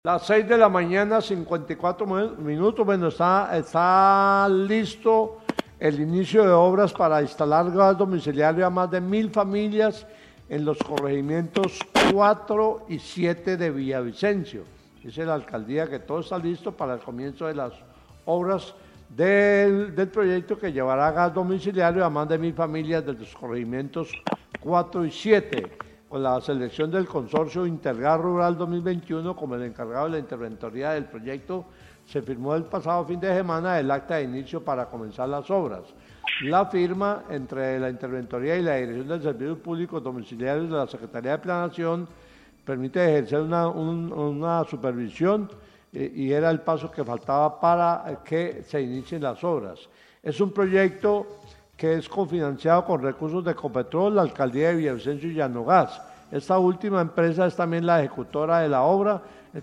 Las 6 de la mañana, 54 minutos. Bueno, está listo el inicio de obras para instalar gas domiciliario a más de 1.000 familias en los corregimientos 4 y 7 de Villavicencio. Dice la alcaldía que todo está listo para el comienzo de las obras del proyecto que llevará gas domiciliario a más de 1.000 familias de los corregimientos 4 y 7. Con la selección del Consorcio Intergas Rural 2021 como el encargado de la interventoría del proyecto, se firmó el pasado fin de semana el acta de inicio para comenzar las obras. La firma entre la interventoría y la Dirección de Servicios Públicos Domiciliarios de la Secretaría de Planación permite ejercer una supervisión y era el paso que faltaba para que se inicien las obras. Es un proyecto que es cofinanciado con recursos de Ecopetrol, la Alcaldía de Villavicencio y Llanogas. Esta última empresa es también la ejecutora de la obra,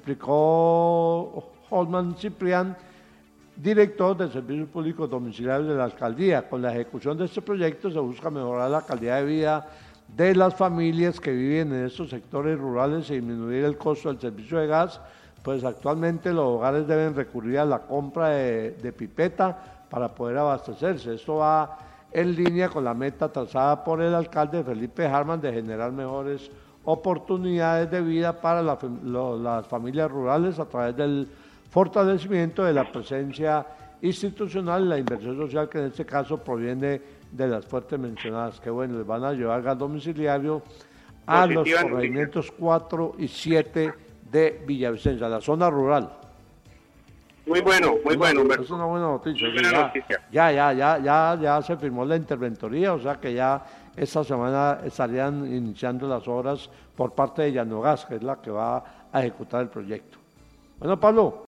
explicó Holman Ciprián, director de Servicios Públicos Domiciliarios de la Alcaldía. Con la ejecución de este proyecto se busca mejorar la calidad de vida de las familias que viven en estos sectores rurales y disminuir el costo del servicio de gas, pues actualmente los hogares deben recurrir a la compra de pipeta para poder abastecerse. Esto va en línea con la meta trazada por el alcalde Felipe Harman de generar mejores oportunidades de vida para las familias rurales a través del fortalecimiento de la presencia institucional y la inversión social que en este caso proviene de las fuentes mencionadas, que bueno, les van a llevar gas domiciliario a los corregimientos 4 y 7 de Villavicencio, a la zona rural. Muy bueno, Humberto. Es una buena noticia. Muy buena noticia. Ya se firmó la interventoría, o sea que ya esta semana estarían iniciando las obras por parte de Llanogas, que es la que va a ejecutar el proyecto. Bueno, Pablo.